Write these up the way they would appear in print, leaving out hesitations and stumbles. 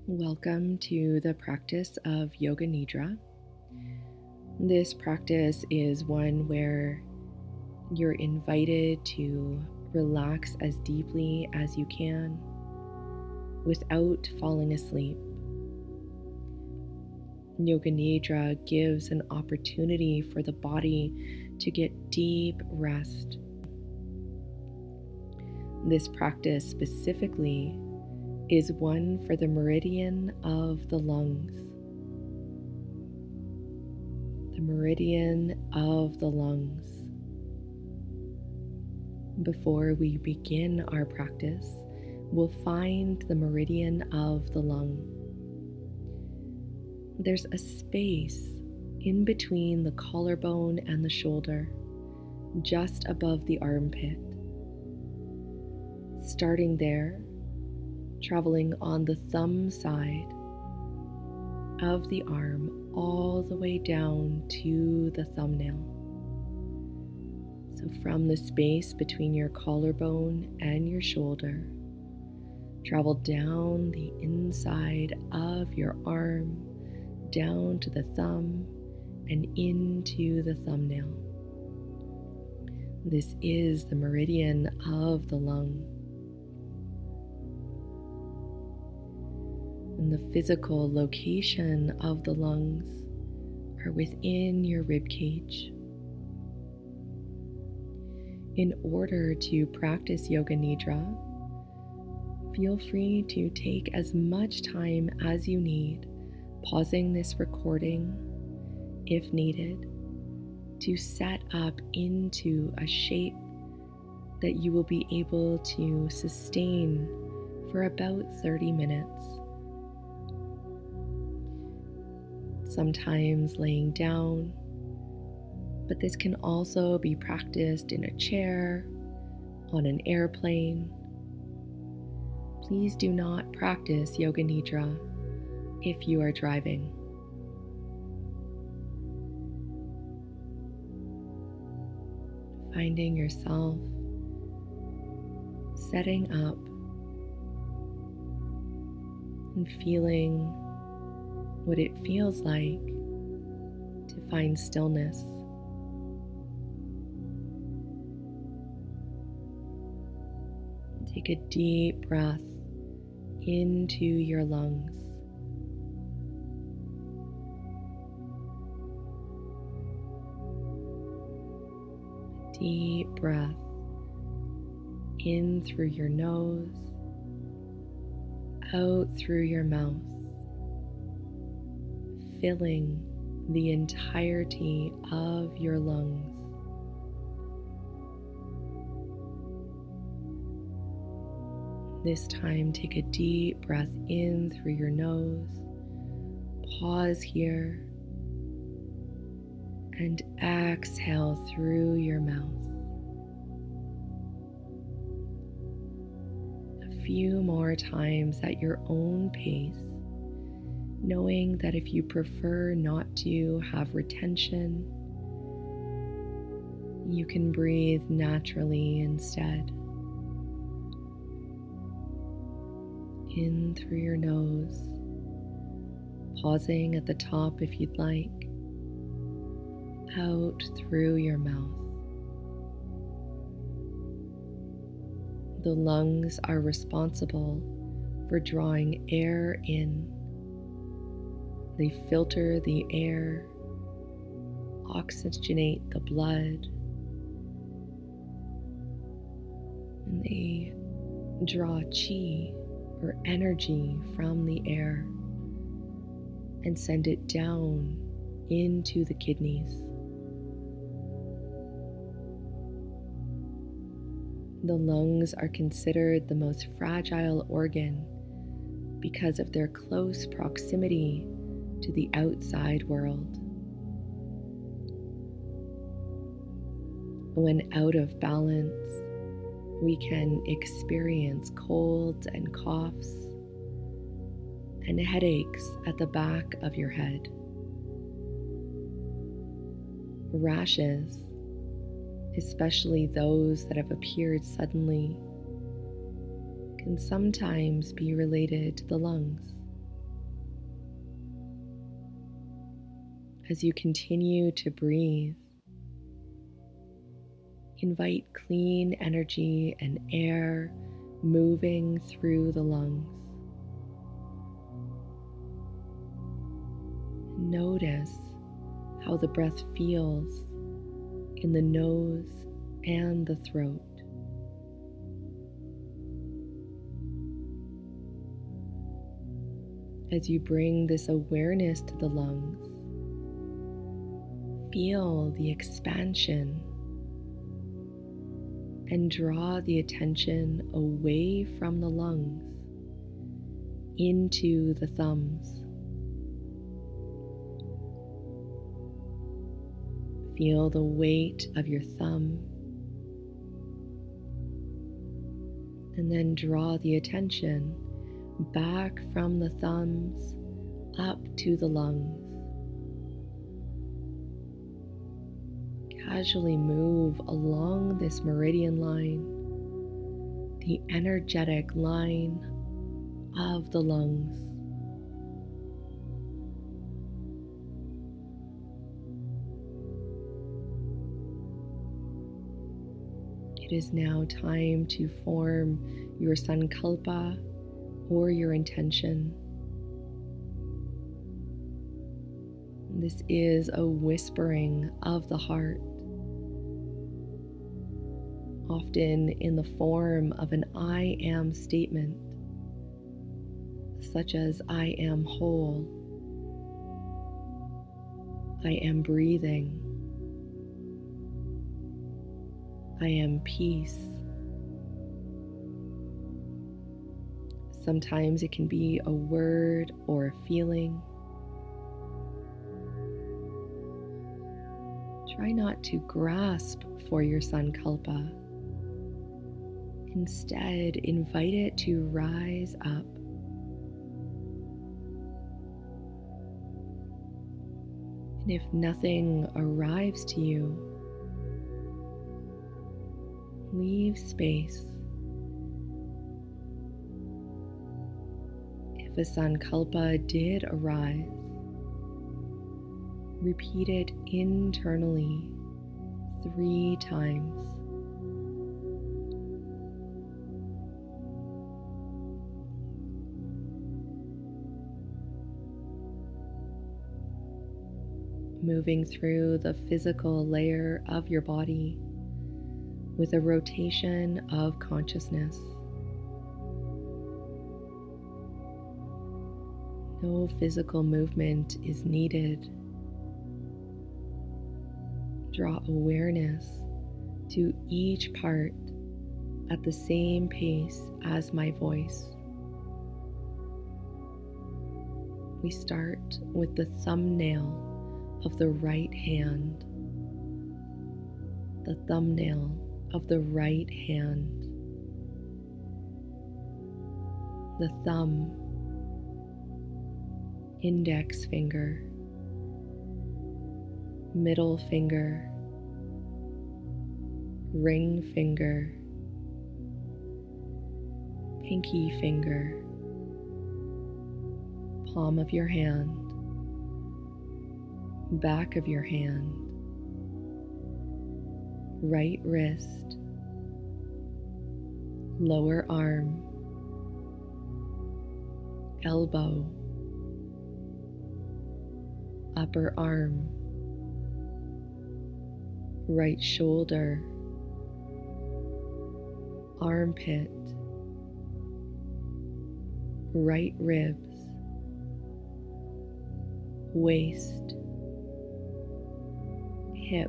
Welcome to the practice of Yoga Nidra. This practice is one where you're invited to relax as deeply as you can without falling asleep. Yoga Nidra gives an opportunity for the body to get deep rest. This practice specifically is one for the meridian of the lungs. The meridian of the lungs. Before we begin our practice, we'll find the meridian of the lung. There's a space in between the collarbone and the shoulder, just above the armpit. Starting there, traveling on the thumb side of the arm all the way down to the thumbnail. So from the space between your collarbone and your shoulder, travel down the inside of your arm, down to the thumb and into the thumbnail. This is the meridian of the lung. And the physical location of the lungs are within your rib cage. In order to practice Yoga Nidra, feel free to take as much time as you need, pausing this recording if needed, to set up into a shape that you will be able to sustain for about 30 minutes. Sometimes laying down, but this can also be practiced in a chair, on an airplane. Please do not practice Yoga Nidra if you are driving. Finding yourself setting up and feeling what it feels like to find stillness. Take a deep breath into your lungs. Deep breath in through your nose, out through your mouth, filling the entirety of your lungs. This time, take a deep breath in through your nose, pause here, and exhale through your mouth. A few more times at your own pace, knowing that if you prefer not to have retention, you can breathe naturally instead. In through your nose, pausing at the top if you'd like, out through your mouth. The lungs are responsible for drawing air in. They filter the air, oxygenate the blood, and they draw chi or energy from the air and send it down into the kidneys. The lungs are considered the most fragile organ because of their close proximity to the outside world. When out of balance, we can experience colds and coughs and headaches at the back of your head. Rashes, especially those that have appeared suddenly, can sometimes be related to the lungs. As you continue to breathe, invite clean energy and air moving through the lungs. Notice how the breath feels in the nose and the throat. As you bring this awareness to the lungs, feel the expansion and draw the attention away from the lungs into the thumbs. Feel the weight of your thumb, and then draw the attention back from the thumbs up to the lungs. Casually move along this meridian line, the energetic line of the lungs. It is now time to form your sankalpa or your intention. This is a whispering of the heart, often in the form of an I am statement, such as I am whole, I am breathing, I am peace. Sometimes it can be a word or a feeling. Try not to grasp for your sankalpa. Instead, invite it to rise up. And if nothing arrives to you, leave space. If a sankalpa did arise, repeat it internally 3 times. Moving through the physical layer of your body with a rotation of consciousness. No physical movement is needed. Draw awareness to each part at the same pace as my voice. We start with the thumbnail of the right hand, the thumbnail of the right hand, the thumb, index finger, middle finger, ring finger, pinky finger, palm of your hand, back of your hand, right wrist, lower arm, elbow, upper arm, right shoulder, armpit, right ribs, waist, hip,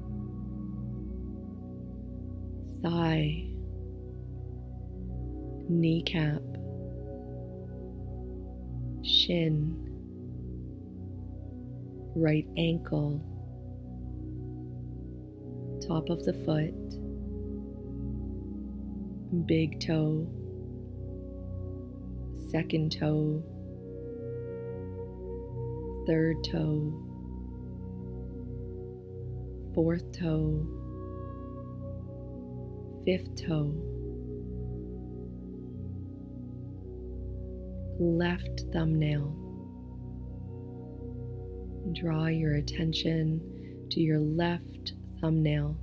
thigh, kneecap, shin, right ankle, top of the foot, big toe, second toe, third toe, fourth toe, fifth toe, left thumbnail, Draw your attention to your left thumbnail,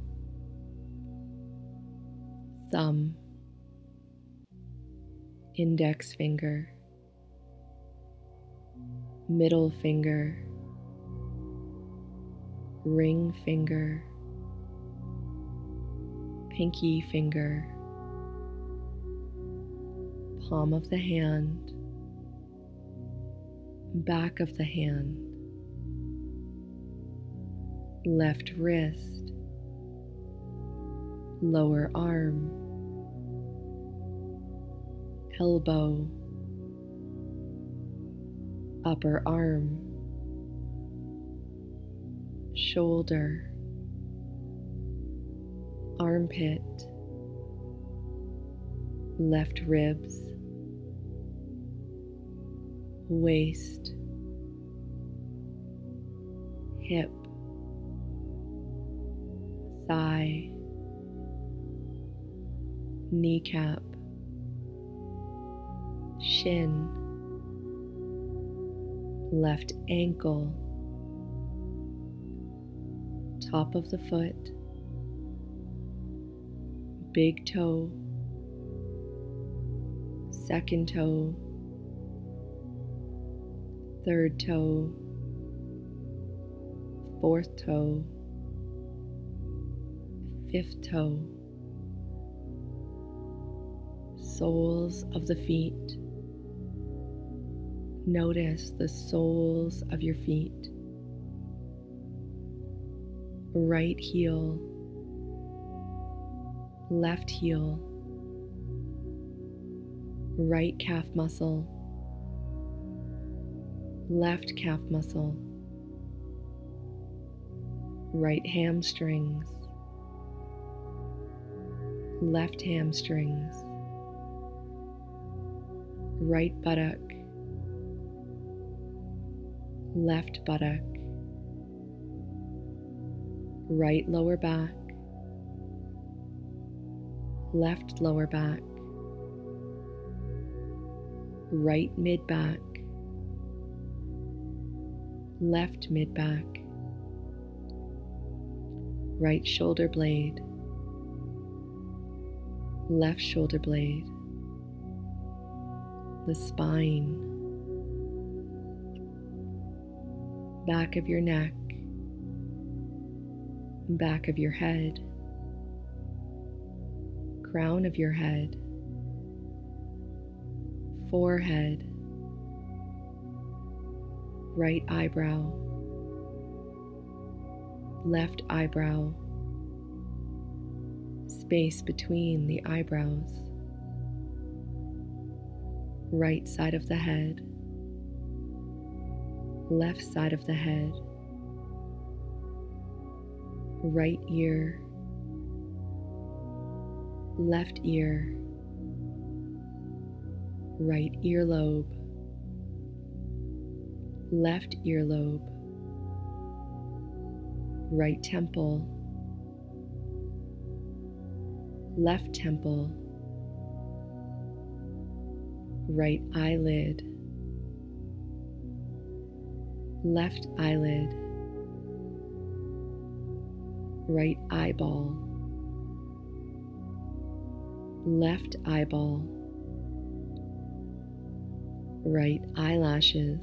thumb, index finger, middle finger, ring finger, pinky finger, palm of the hand, back of the hand, left wrist, lower arm, elbow, upper arm, shoulder, armpit, left ribs, waist, hip, thigh, kneecap, shin, left ankle, top of the foot, big toe, second toe, third toe, fourth toe, fifth toe, soles of the feet. Notice the soles of your feet. Right heel, left heel, right calf muscle, left calf muscle, right hamstrings, left hamstrings, right buttock, left buttock, right lower back, left lower back, right mid back, left mid back, right shoulder blade, left shoulder blade, the spine, back of your neck, back of your head, crown of your head, forehead, right eyebrow, left eyebrow, space between the eyebrows, right side of the head, left side of the head, right ear, left ear, right earlobe, left earlobe, right temple, left temple, right eyelid, left eyelid, right eyeball, left eyeball, right eyelashes,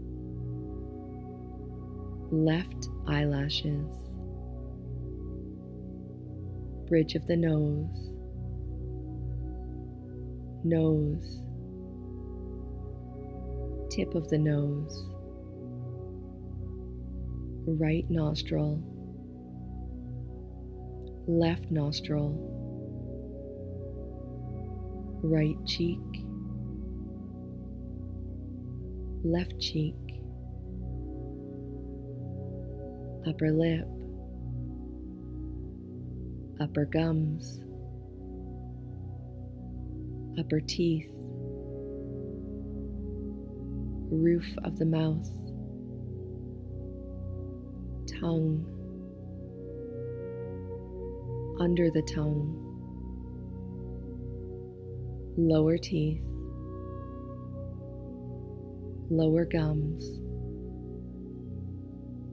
left eyelashes, bridge of the nose, nose, tip of the nose, right nostril, left nostril, right cheek, left cheek, upper lip, upper gums, upper teeth, roof of the mouth, tongue, under the tongue, lower teeth, lower gums,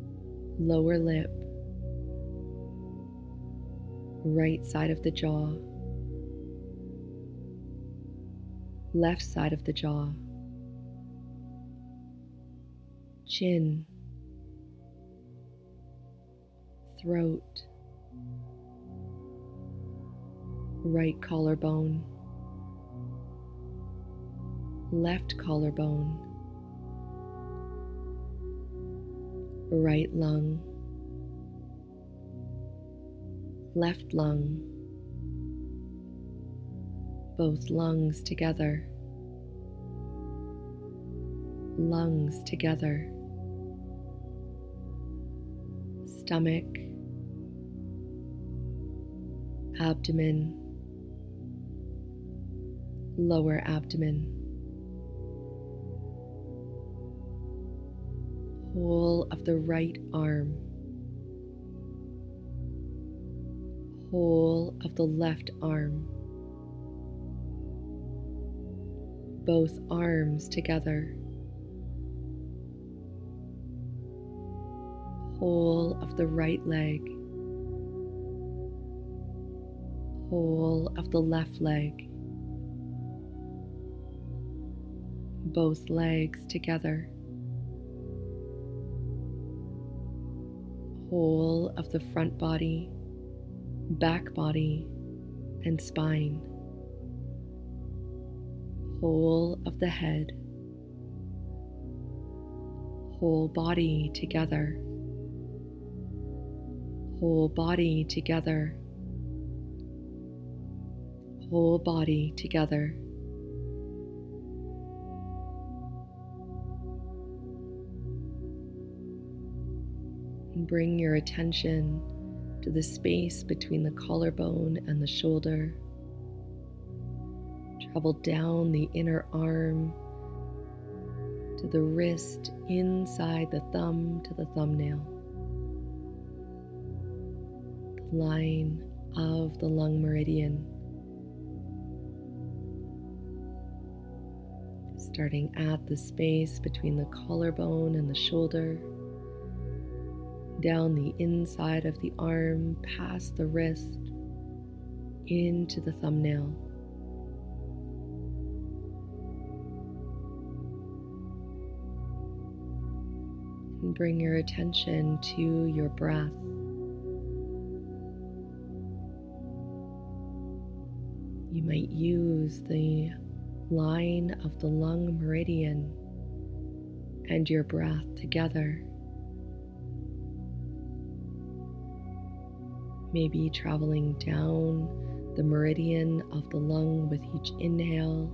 lower lip, right side of the jaw, left side of the jaw, chin, throat, right collarbone, left collarbone, right lung, left lung, both lungs together, lungs together, stomach, abdomen, lower abdomen, whole of the right arm, whole of the left arm, both arms together, whole of the right leg, whole of the left leg, both legs together, whole of the front body, back body, and spine, whole of the head, whole body together, whole body together, whole body together. And bring your attention to the space between the collarbone and the shoulder. Travel down the inner arm to the wrist, inside the thumb to the thumbnail. The line of the lung meridian. Starting at the space between the collarbone and the shoulder, down the inside of the arm, past the wrist, into the thumbnail. And bring your attention to your breath. You might use the line of the lung meridian and your breath together. Maybe traveling down the meridian of the lung with each inhale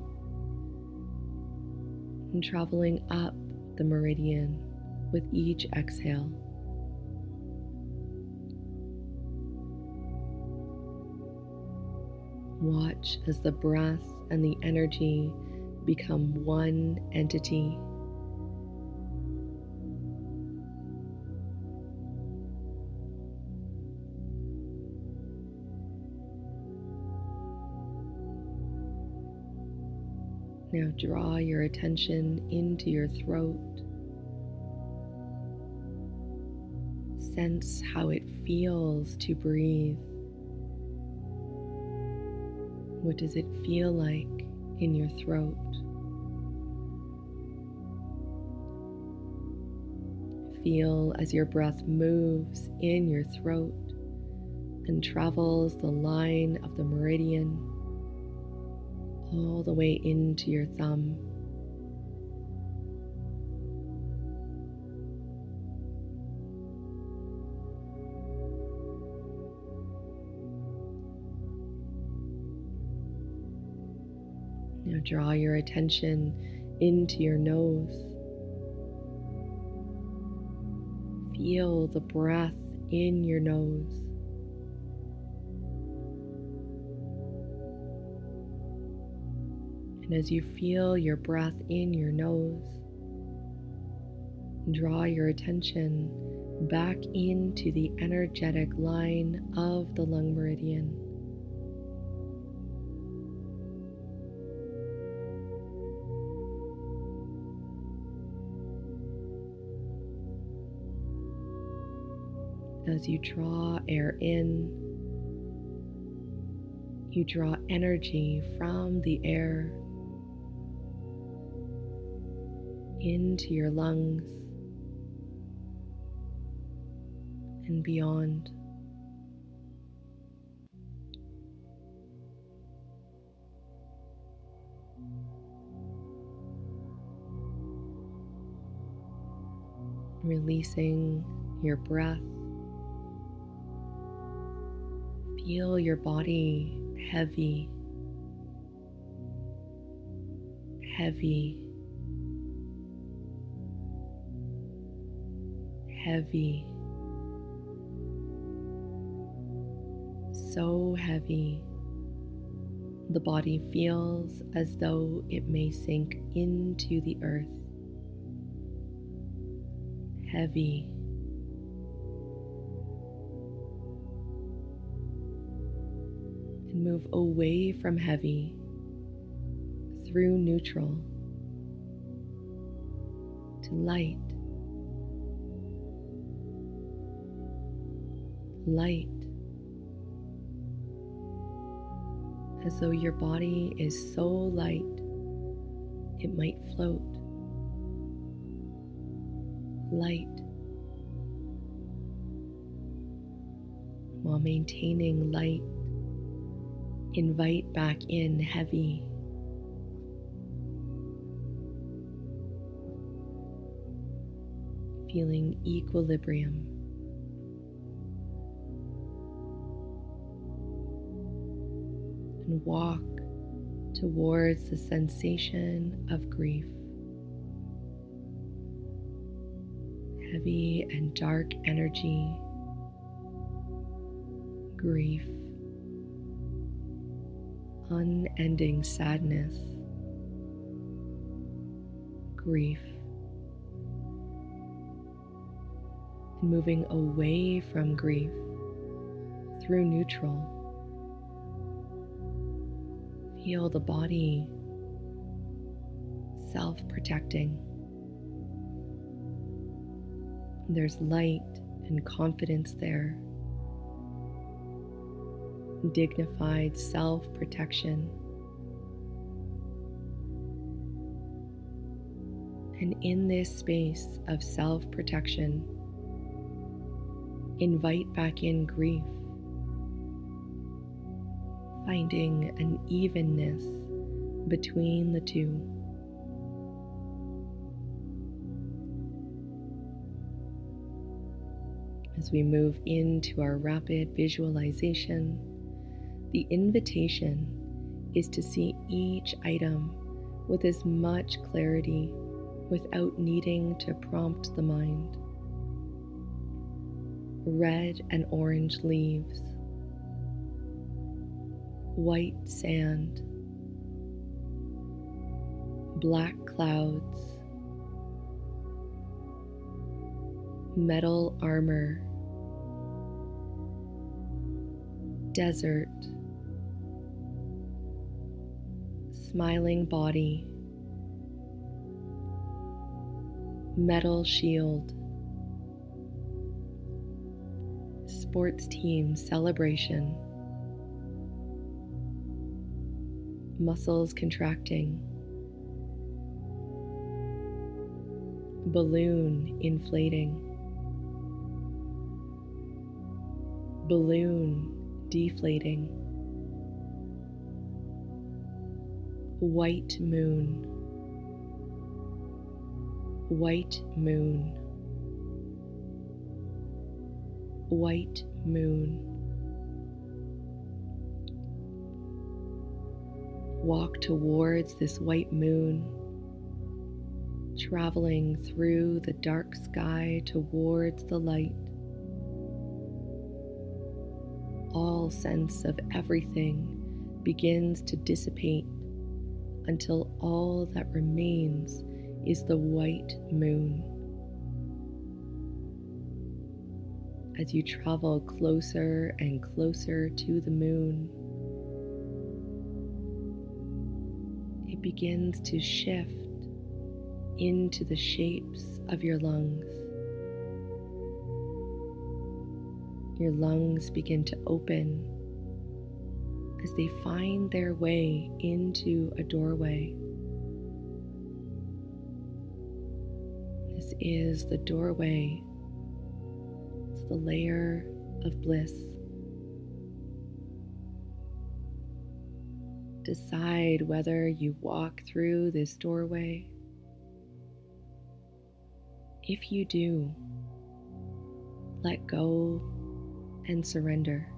and traveling up the meridian with each exhale. Watch as the breath and the energy become one entity. Now draw your attention into your throat. Sense how it feels to breathe. What does it feel like in your throat? Feel as your breath moves in your throat and travels the line of the meridian all the way into your thumb. Now draw your attention into your nose. Feel the breath in your nose. And as you feel your breath in your nose, draw your attention back into the energetic line of the lung meridian. As you draw air in, you draw energy from the air into your lungs and beyond. Releasing your breath. Feel your body heavy, heavy, heavy, so heavy. The body feels as though it may sink into the earth. Heavy. And move away from heavy through neutral to light. Light. As though your body is so light it might float. Light, while maintaining light, invite back in heavy. Feeling equilibrium. And walk towards the sensation of grief. Heavy and dark energy, grief, unending sadness, grief, and moving away from grief through neutral. Feel the body self-protecting. There's light and confidence there. Dignified self-protection. And in this space of self-protection, invite back in grief, finding an evenness between the two. As we move into our rapid visualization, the invitation is to see each item with as much clarity without needing to prompt the mind. Red and orange leaves, white sand, black clouds, metal armor, desert, smiling body, metal shield, sports team celebration, muscles contracting, balloon inflating, balloon deflating, white moon, white moon, white moon. Walk towards this white moon, traveling through the dark sky towards the light. All sense of everything begins to dissipate until all that remains is the white moon. As you travel closer and closer to the moon, it begins to shift into the shapes of your lungs. Your lungs begin to open as they find their way into a doorway. This is the doorway. It's the layer of bliss. Decide whether you walk through this doorway. If you do, let go and surrender.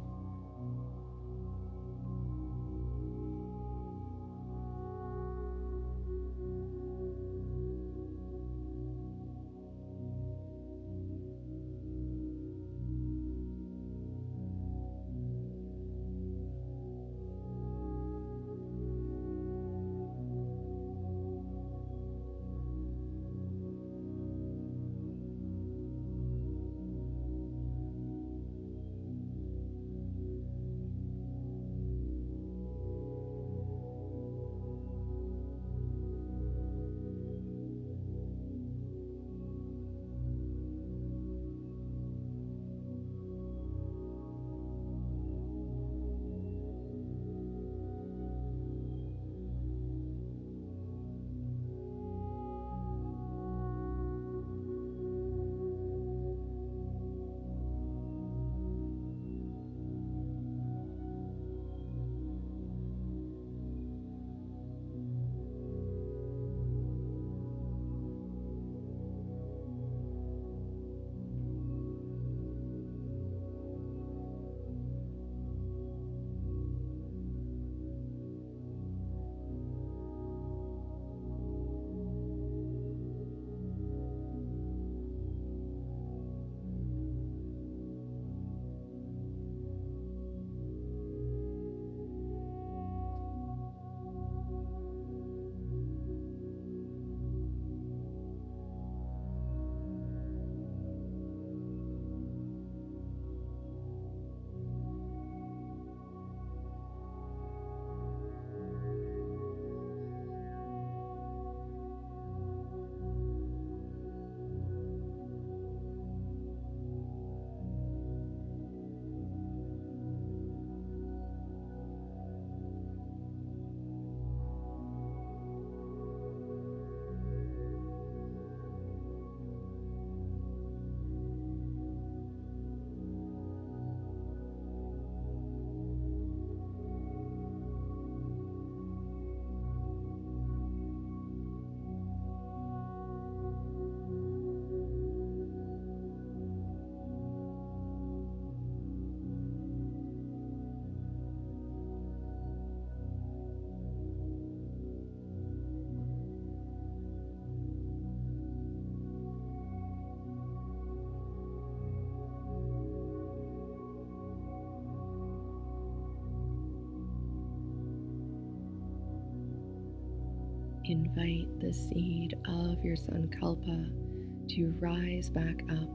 Invite the seed of your Sankalpa to rise back up.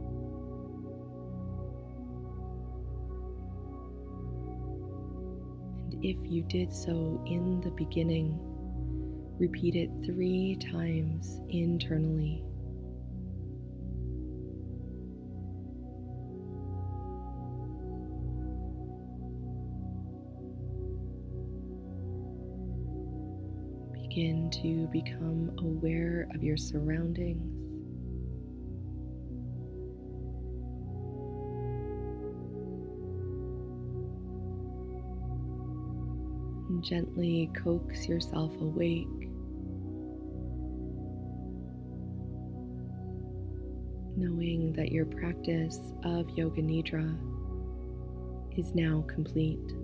And if you did so in the beginning, repeat it 3 times internally. Begin to become aware of your surroundings. And gently coax yourself awake. Knowing that your practice of Yoga Nidra is now complete.